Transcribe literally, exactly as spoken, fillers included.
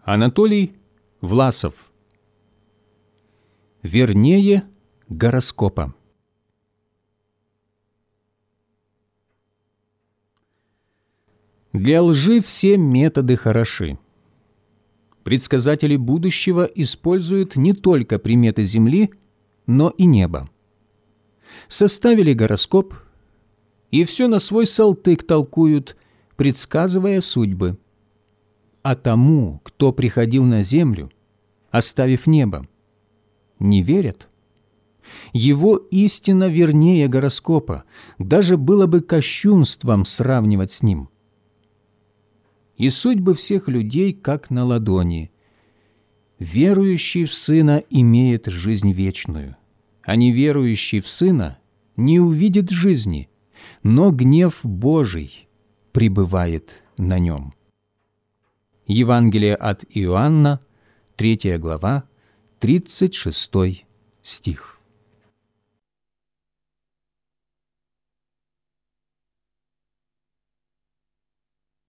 Анатолий Власов. Вернее гороскопа. Для лжи все методы хороши. Предсказатели будущего используют не только приметы Земли, но и неба. Составили гороскоп, и все на свой салтык толкуют, предсказывая судьбы. А тому, кто приходил на землю, оставив небо, не верят. Его истина вернее гороскопа, даже было бы кощунством сравнивать с ним. И судьбы всех людей как на ладони. Верующий в Сына имеет жизнь вечную, а неверующий в Сына не увидит жизни, но гнев Божий пребывает на нем. Евангелие от Иоанна, третья глава, тридцать шестой стих.